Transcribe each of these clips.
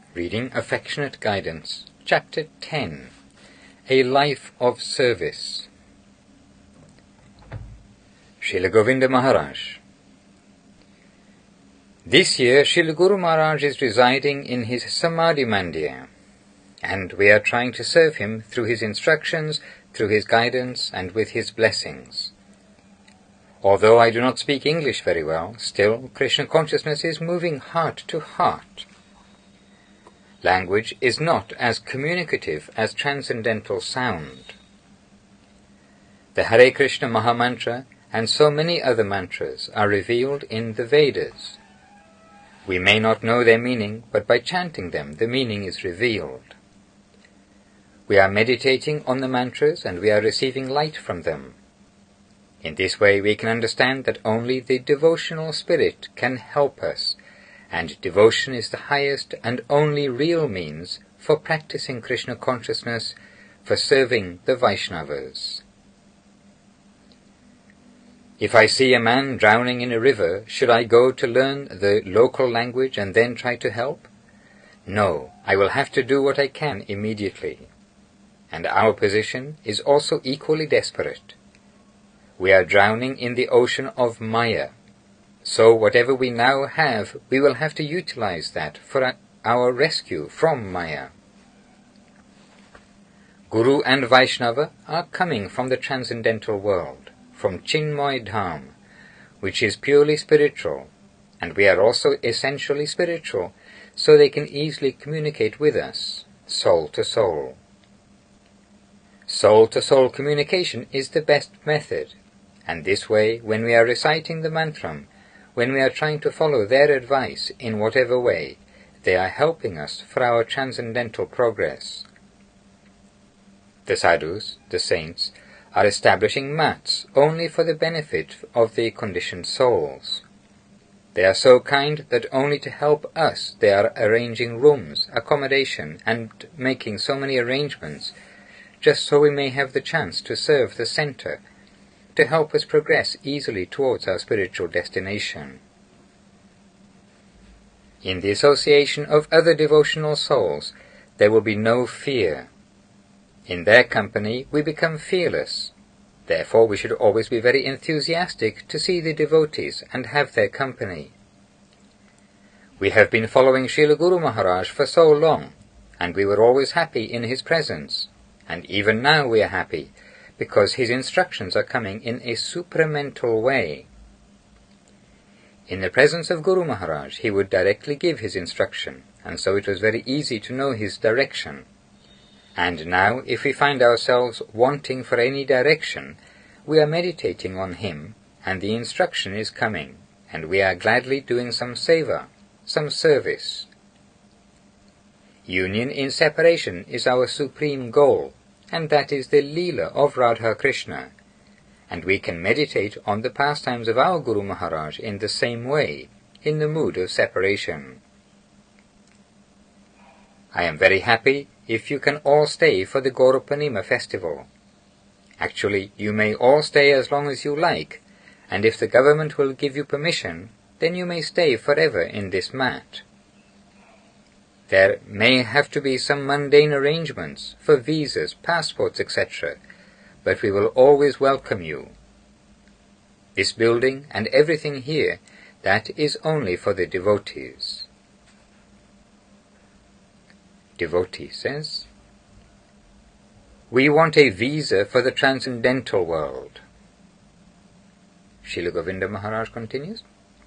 Reading Affectionate Guidance, Chapter 10, A Life of Service. Srila Govinda Maharaj. This year Srila Guru Maharaj is residing in his Samadhi Mandir, and we are trying to serve him through his instructions, through his guidance, and with his blessings. Although I do not speak English very well, still Krishna consciousness is moving heart to heart. Language is not as communicative as transcendental sound. The Hare Krishna Mahamantra and so many other mantras are revealed in the Vedas. We may not know their meaning, but by chanting them the meaning is revealed. We are meditating on the mantras and we are receiving light from them. In this way we can understand that only the devotional spirit can help us, and devotion is the highest and only real means for practicing Krishna consciousness, for serving the Vaishnavas. If I see a man drowning in a river, should I go to learn the local language and then try to help? No, I will have to do what I can immediately. And our position is also equally desperate. We are drowning in the ocean of Maya. So whatever we now have, we will have to utilize that for our rescue from Maya. Guru and Vaishnava are coming from the transcendental world, from Chinmoy Dham, which is purely spiritual, and we are also essentially spiritual, so they can easily communicate with us, soul to soul. Soul-to-soul communication is the best method, and this way, when we are reciting the mantram, when we are trying to follow their advice in whatever way, they are helping us for our transcendental progress. The sadhus, the saints, are establishing mats only for the benefit of the conditioned souls. They are so kind that only to help us they are arranging rooms, accommodation, and making so many arrangements, just so we may have the chance to serve the center, to help us progress easily towards our spiritual destination. In the association of other devotional souls, there will be no fear. In their company we become fearless. Therefore we should always be very enthusiastic to see the devotees and have their company. We have been following Srila Guru Maharaj for so long, and we were always happy in his presence, and even now we are happy, because his instructions are coming in a supramental way. In the presence of Guru Maharaj, he would directly give his instruction, and so it was very easy to know his direction. And now, if we find ourselves wanting for any direction, we are meditating on him, and the instruction is coming, and we are gladly doing some seva, some service. Union in separation is our supreme goal, and that is the Leela of Radha Krishna, and we can meditate on the pastimes of our Guru Maharaj in the same way, in the mood of separation. I am very happy if you can all stay for the Gaurapanima festival. Actually, you may all stay as long as you like, and if the government will give you permission, then you may stay forever in this mat. There may have to be some mundane arrangements for visas, passports, etc., but we will always welcome you. This building and everything here, that is only for the devotees. Devotee says, we want a visa for the transcendental world. Srila Govinda Maharaj continues,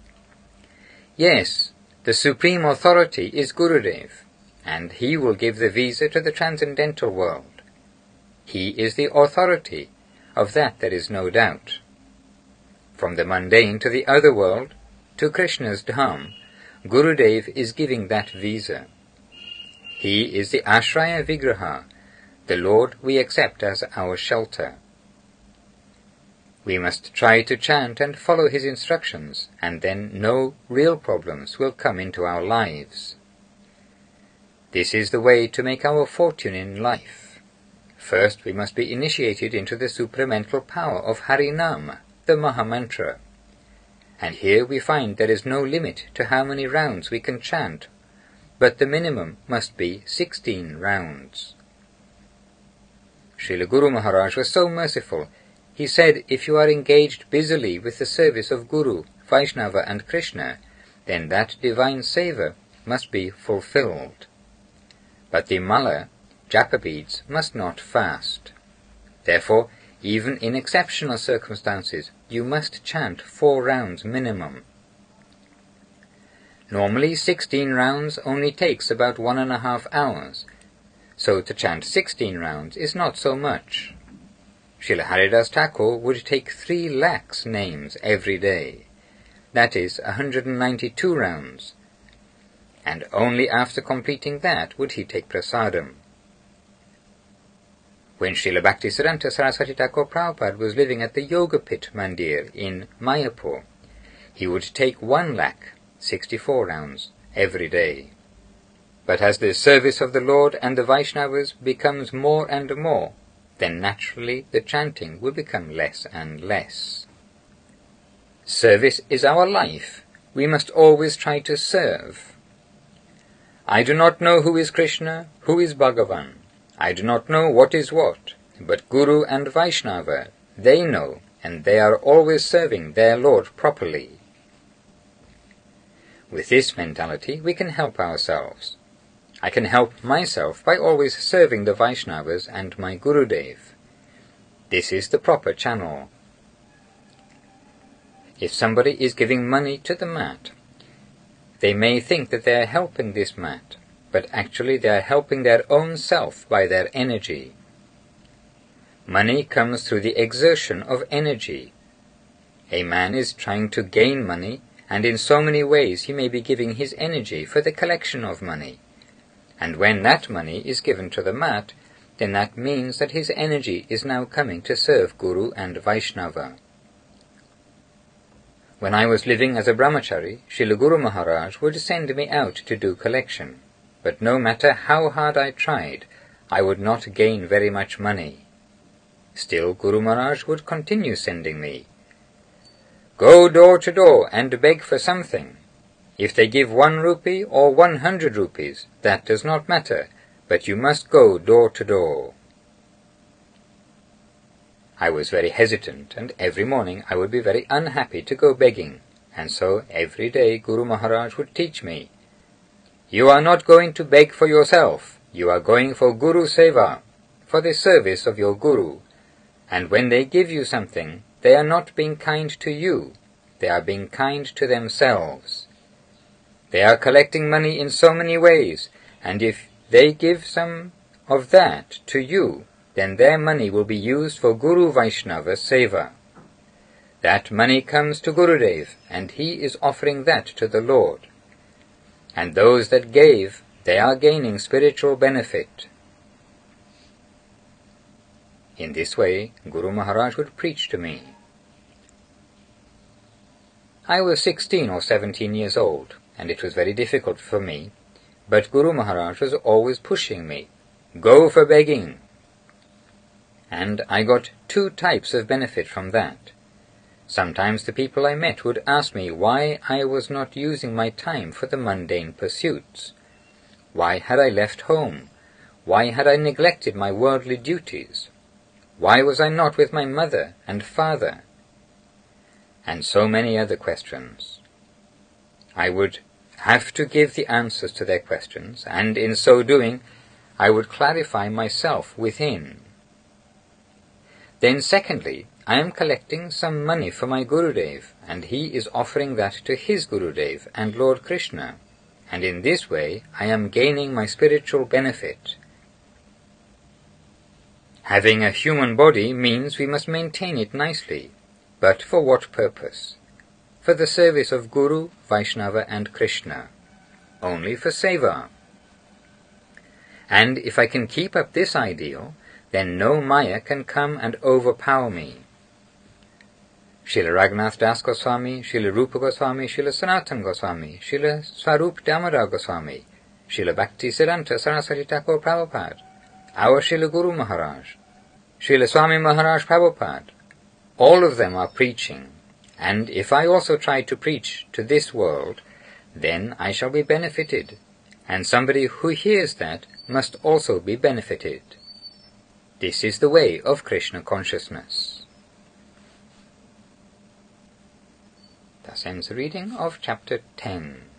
yes, the supreme authority is Gurudev, and he will give the visa to the transcendental world. He is the authority, of that there is no doubt. From the mundane to the other world, to Krishna's Dham, Gurudev is giving that visa. He is the Ashraya Vigraha, the Lord we accept as our shelter. We must try to chant and follow his instructions, and then no real problems will come into our lives. This is the way to make our fortune in life. First we must be initiated into the supramental power of Harinam, the Mahamantra. And here we find there is no limit to how many rounds we can chant, but the minimum must be 16 rounds. Srila Guru Maharaj was so merciful. He said, if you are engaged busily with the service of Guru, Vaishnava and Krishna, then that divine seva must be fulfilled. But the mala, japa beads, must not fast. Therefore, even in exceptional circumstances, you must chant 4 rounds minimum. Normally 16 rounds only takes about 1.5 hours, so to chant 16 rounds is not so much. Srila Haridas Thakur would take 3 lakhs names every day, that is 192 rounds, and only after completing that would he take prasadam. When Srila Bhaktisiddhanta Saraswati Thakur Prabhupada was living at the Yogapith Mandir in Mayapur, he would take 1,64 rounds every day. But as the service of the Lord and the Vaishnavas becomes more and more, then naturally the chanting will become less and less. Service is our life. We must always try to serve. I do not know who is Krishna, who is Bhagavan. I do not know what is what, but Guru and Vaishnava, they know, and they are always serving their Lord properly. With this mentality, we can help ourselves. I can help myself by always serving the Vaishnavas and my Gurudev. This is the proper channel. If somebody is giving money to the mat, they may think that they are helping this mat, but actually they are helping their own self by their energy. Money comes through the exertion of energy. A man is trying to gain money, and in so many ways he may be giving his energy for the collection of money. And when that money is given to the mat, then that means that his energy is now coming to serve Guru and Vaishnava. When I was living as a brahmachari, Srila Guru Maharaj would send me out to do collection, but no matter how hard I tried, I would not gain very much money. Still Guru Maharaj would continue sending me. Go door to door and beg for something. If they give 1 rupee or 100 rupees, that does not matter, but you must go door to door. I was very hesitant, and every morning I would be very unhappy to go begging, and so every day Guru Maharaj would teach me, you are not going to beg for yourself, you are going for Guru Seva, for the service of your Guru, and when they give you something, they are not being kind to you, they are being kind to themselves. They are collecting money in so many ways, and if they give some of that to you, then their money will be used for Guru Vaishnava Seva. That money comes to Gurudev, and he is offering that to the Lord. And those that gave, they are gaining spiritual benefit. In this way, Guru Maharaj would preach to me. I was 16 or 17 years old, and it was very difficult for me, but Guru Maharaj was always pushing me, go for begging. And I got 2 types of benefit from that. Sometimes the people I met would ask me why I was not using my time for the mundane pursuits. Why had I left home? Why had I neglected my worldly duties? Why was I not with my mother and father? And so many other questions. I would have to give the answers to their questions, and in so doing, I would clarify myself within. Then secondly, I am collecting some money for my Gurudev, and he is offering that to his Gurudev and Lord Krishna, and in this way I am gaining my spiritual benefit. Having a human body means we must maintain it nicely, but for what purpose? For the service of Guru, Vaishnava and Krishna, only for seva. And if I can keep up this ideal, then no Maya can come and overpower me. Srila Raghunath Das Goswami, Srila Rupa Goswami, Srila Sanatana Goswami, Srila Swarup Damodar Goswami, Srila Bhaktisiddhanta Saraswati Thakur Prabhupada, our Srila Guru Maharaj, Srila Swami Maharaj Prabhupada, all of them are preaching, and if I also try to preach to this world, then I shall be benefited, and somebody who hears that must also be benefited. This is the way of Krishna consciousness. Thus ends the reading of chapter 10.